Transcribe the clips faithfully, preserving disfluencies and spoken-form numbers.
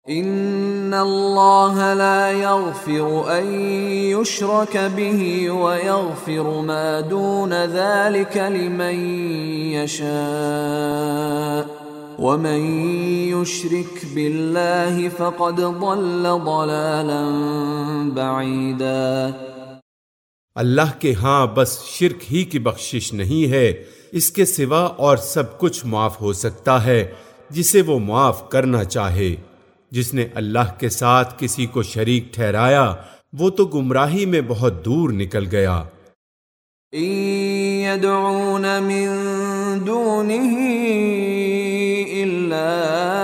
ان اللہ لا یغفر ان یشرک به ویغفر ما دون ذلك لمن یشاء ومن یشرک باللہ فقد ضل ضلالا بعیدا۔ اللہ کے ہاں بس شرک ہی کی بخشش نہیں ہے، اس کے سوا اور سب کچھ معاف ہو سکتا ہے جسے وہ معاف کرنا چاہے۔ جس نے اللہ کے ساتھ کسی کو شریک ٹھہرایا وہ تو گمراہی میں بہت دور نکل گیا۔ ان يدعون من دونه الا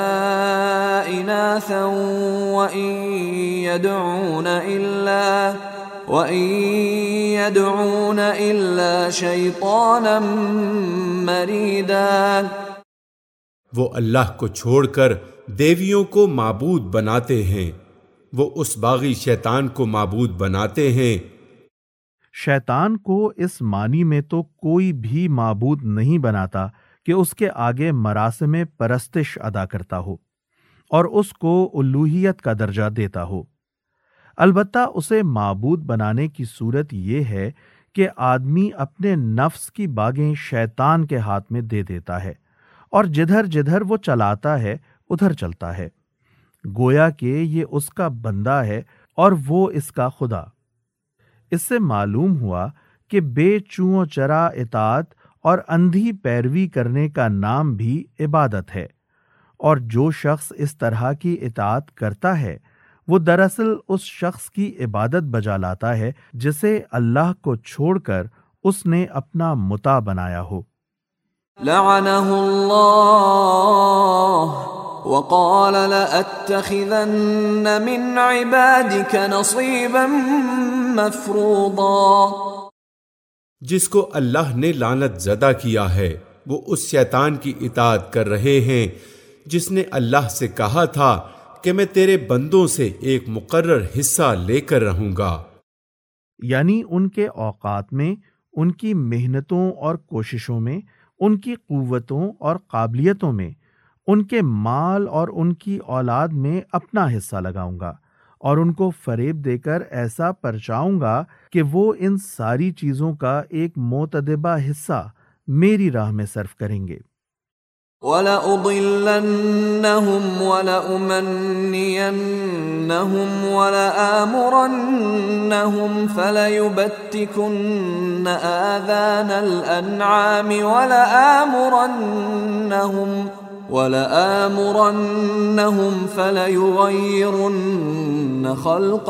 اناثا وان يدعون الا وان يدعون الا شيطانا مريدا۔ وہ اللہ کو چھوڑ کر دیویوں کو معبود بناتے ہیں، وہ اس باغی شیطان کو معبود بناتے ہیں۔ شیطان کو اس معنی میں تو کوئی بھی معبود نہیں بناتا کہ اس کے آگے مراسم پرستش ادا کرتا ہو اور اس کو الوہیت کا درجہ دیتا ہو۔ البتہ اسے معبود بنانے کی صورت یہ ہے کہ آدمی اپنے نفس کی باغیں شیطان کے ہاتھ میں دے دیتا ہے اور جدھر جدھر وہ چلاتا ہے ادھر چلتا ہے، گویا کہ یہ اس کا بندہ ہے اور وہ اس کا خدا۔ اس سے معلوم ہوا کہ بے چوں چرا اطاعت اور اندھی پیروی کرنے کا نام بھی عبادت ہے، اور جو شخص اس طرح کی اطاعت کرتا ہے وہ دراصل اس شخص کی عبادت بجا لاتا ہے جسے اللہ کو چھوڑ کر اس نے اپنا مطاع بنایا ہو۔ لعنہ اللہ وقال لأتخذن من عبادك نصيبا مفروضا۔ جس کو اللہ نے لعنت زدہ کیا ہے وہ اس شیطان کی اطاعت کر رہے ہیں جس نے اللہ سے کہا تھا کہ میں تیرے بندوں سے ایک مقرر حصہ لے کر رہوں گا۔ یعنی ان کے اوقات میں، ان کی محنتوں اور کوششوں میں، ان کی قوتوں اور قابلیتوں میں، ان کے مال اور ان کی اولاد میں اپنا حصہ لگاؤں گا اور ان کو فریب دے کر ایسا پرچاؤں گا کہ وہ ان ساری چیزوں کا ایک متدبہ حصہ میری راہ میں صرف کریں گے۔ وَلَأُضِلَّنَّهُمْ وَلَأُمَنِّيَنَّهُمْ وَلَآمُرَنَّهُمْ فَلَيُبَتِّكُنَّ آذَانَ الْأَنْعَامِ وَلَآمُرَنَّهُمْ وَلَآمُرَنَّهُمْ فَلَيُغَيِّرُنَّ خَلْقَ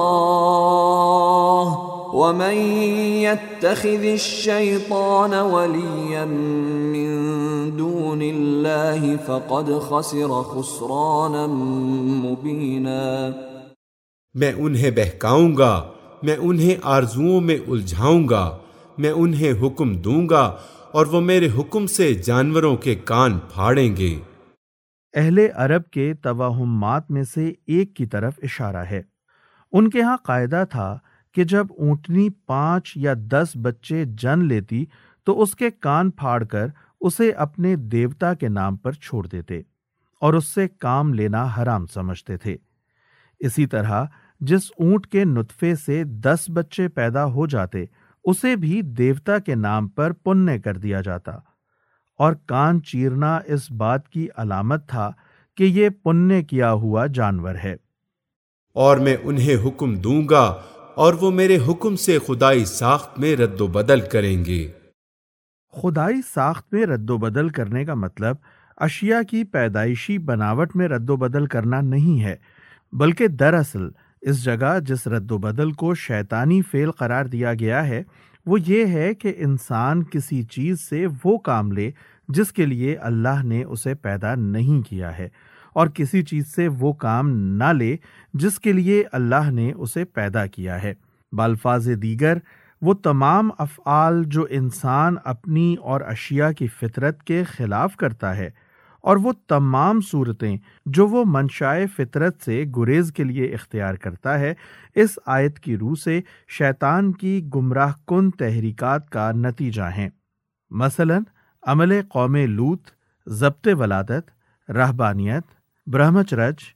اللَّهِ وَمَن يَتَّخِذِ الشَّيْطَانَ وَلِيًّا مِّن دُونِ اللَّهِ فَقَدْ خَسِرَ خُسْرَانًا مُبِينًا۔ میں انہیں بہکاؤں گا، میں انہیں آرزوؤں میں الجھاؤں گا، میں انہیں حکم دوں گا اور وہ میرے حکم سے جانوروں کے کان پھاڑیں گے۔ اہل عرب کے توہمات میں سے ایک کی طرف اشارہ ہے۔ ان کے ہاں قاعدہ تھا کہ جب اونٹنی پانچ یا دس بچے جن لیتی تو اس کے کان پھاڑ کر اسے اپنے دیوتا کے نام پر چھوڑ دیتے اور اس سے کام لینا حرام سمجھتے تھے۔ اسی طرح جس اونٹ کے نطفے سے دس بچے پیدا ہو جاتے اسے بھی دیوتا کے نام پر پنیہ کر دیا جاتا، اور کان چیرنا اس بات کی علامت تھا کہ یہ پنیہ کیا ہوا جانور ہے۔ اور میں انہیں حکم دوں گا اور وہ میرے حکم سے خدائی ساخت میں رد و بدل کریں گے۔ خدائی ساخت میں رد و بدل کرنے کا مطلب اشیاء کی پیدائشی بناوٹ میں رد و بدل کرنا نہیں ہے، بلکہ دراصل اس جگہ جس رد و بدل کو شیطانی فعل قرار دیا گیا ہے وہ یہ ہے کہ انسان کسی چیز سے وہ کام لے جس کے لیے اللہ نے اسے پیدا نہیں کیا ہے، اور کسی چیز سے وہ کام نہ لے جس کے لیے اللہ نے اسے پیدا کیا ہے۔ بالفاظ دیگر وہ تمام افعال جو انسان اپنی اور اشیاء کی فطرت کے خلاف کرتا ہے، اور وہ تمام صورتیں جو وہ منشائے فطرت سے گریز کے لیے اختیار کرتا ہے، اس آیت کی روح سے شیطان کی گمراہ کن تحریکات کا نتیجہ ہیں۔ مثلا عمل قوم لوط، ضبط ولادت، رہبانیت، برہمچرج،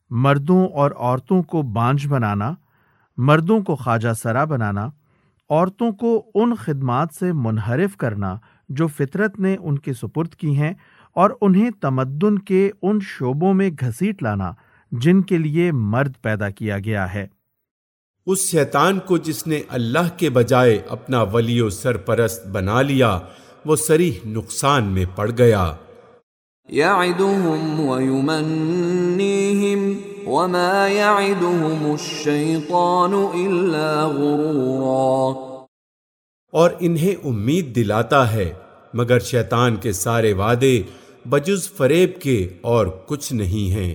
مردوں اور عورتوں کو بانجھ بنانا، مردوں کو خواجہ سرا بنانا، عورتوں کو ان خدمات سے منحرف کرنا جو فطرت نے ان کے سپرد کی ہیں، اور انہیں تمدن کے ان شعبوں میں گھسیٹ لانا جن کے لیے مرد پیدا کیا گیا ہے۔ اس شیطان کو جس نے اللہ کے بجائے اپنا ولی و سرپرست بنا لیا، وہ صریح نقصان میں پڑ گیا۔ یعدہم ویمنیہم وما یعدہم الشیطان الا غرورا، اور انہیں امید دلاتا ہے مگر شیطان کے سارے وعدے بجز فریب کے اور کچھ نہیں ہیں۔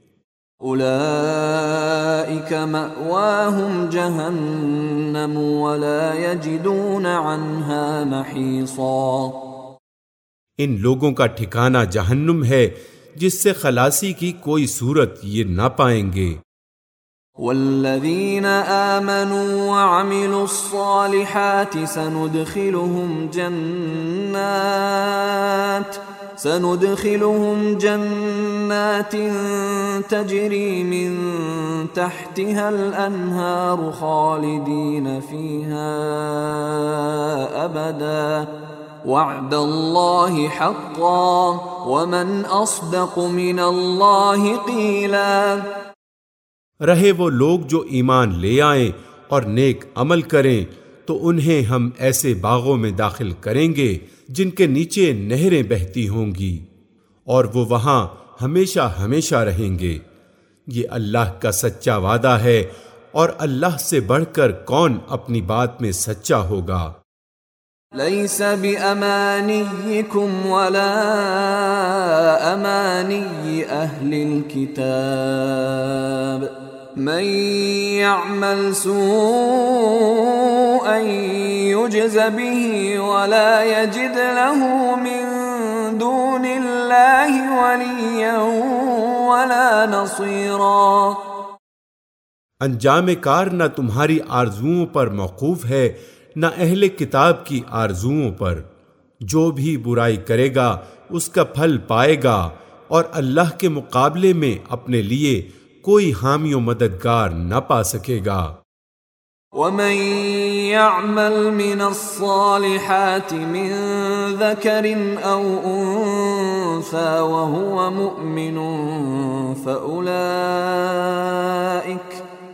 اولئک مأواہم جہنم ولا یجدون عنہا محیصا، ان لوگوں کا ٹھکانہ جہنم ہے جس سے خلاصی کی کوئی صورت یہ نہ پائیں گے۔ والذین آمنوا وعملوا الصالحات سندخلهم جنات سندخلهم جنات تجری من تحتها الانہار خالدین فیہا ابدا وعد اللہ حقا ومن اصدق من اللہ قیلا۔ رہے وہ لوگ جو ایمان لے آئیں اور نیک عمل کریں تو انہیں ہم ایسے باغوں میں داخل کریں گے جن کے نیچے نہریں بہتی ہوں گی، اور وہ وہاں ہمیشہ ہمیشہ رہیں گے۔ یہ اللہ کا سچا وعدہ ہے، اور اللہ سے بڑھ کر کون اپنی بات میں سچا ہوگا۔ لیس بأمانیکم ولا امانی اہل الكتاب، من يعمل سوءا يجز به ولا يجد له من دون الله وليا ولا نصيرا۔ انجام کار نہ تمہاری آرزوؤں پر موقوف ہے نہ اہل کتاب کی آرزوؤں پر، جو بھی برائی کرے گا اس کا پھل پائے گا، اور اللہ کے مقابلے میں اپنے لیے کوئی حامی و مددگار نہ پا سکے گا۔ وَمَن يَعْمَلْ مِنَ الصَّالِحَاتِ مِن ذَكَرٍ أَوْ أُنثَىٰ وَهُوَ مُؤْمِنٌ فَأُولَٰئِكَ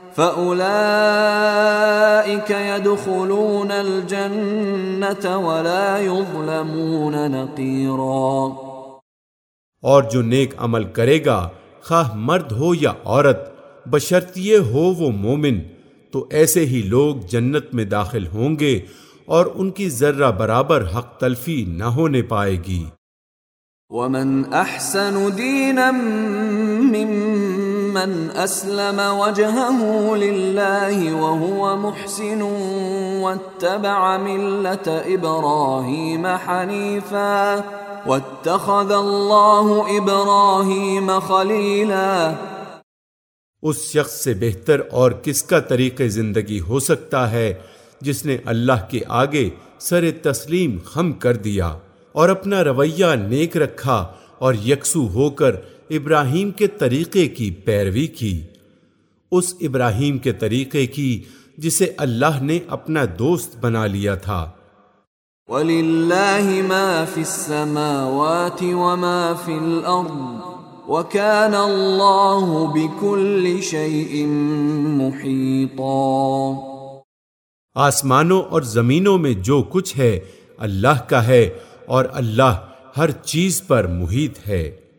فَأُولَٰئِكَ يَدْخُلُونَ الْجَنَّةَ وَلَا يُظْلَمُونَ نَقِيرًا۔ اور جو نیک عمل کرے گا، خواہ مرد ہو یا عورت، بشرطیے ہو وہ مومن، تو ایسے ہی لوگ جنت میں داخل ہوں گے اور ان کی ذرہ برابر حق تلفی نہ ہونے پائے گی۔ وَمَنْ أَحْسَنُ دِينًا مِّمَّنْ أَسْلَمَ وَجْهَهُ لِلَّهِ وَهُوَ مُحْسِنٌ وَاتَّبَعَ مِلَّةَ إِبْرَاهِيمَ حَنِيفًا وَاتَّخَذَ اللَّهُ إِبْرَاهِيمَ خَلِيلًا۔ اس شخص سے بہتر اور کس کا طریق زندگی ہو سکتا ہے جس نے اللہ کے آگے سر تسلیم خم کر دیا اور اپنا رویہ نیک رکھا اور یکسو ہو کر ابراہیم کے طریقے کی پیروی کی، اس ابراہیم کے طریقے کی جسے اللہ نے اپنا دوست بنا لیا تھا۔ وَلِلَّهِ مَا فِي السَّمَاوَاتِ وَمَا فِي الْأَرْضِ وَكَانَ اللَّهُ بِكُلِّ شَيْءٍ مُحِيطًا۔ آسمانوں اور زمینوں میں جو کچھ ہے اللہ کا ہے، اور اللہ ہر چیز پر محیط ہے۔